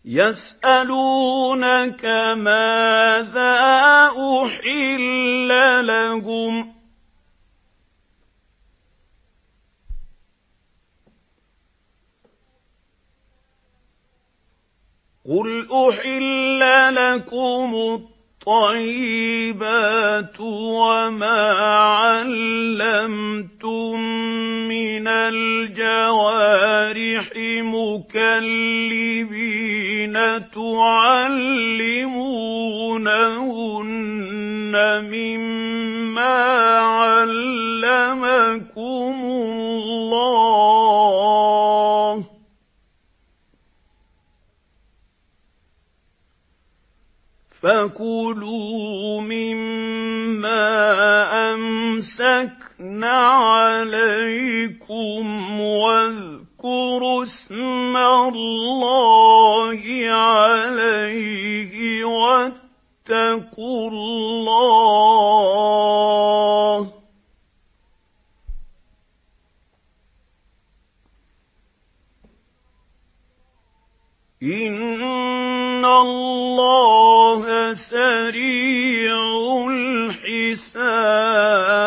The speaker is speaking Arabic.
يسألونك ماذا أحل لهم قل أحل لكم الطيبات وما علمتم من الجوارح مكلبين تعلمونهن مما علمكم الله فكلوا مما أمسكن عليكم واذكروا اسم الله عليه واتقوا الله إن الله سريع الحساب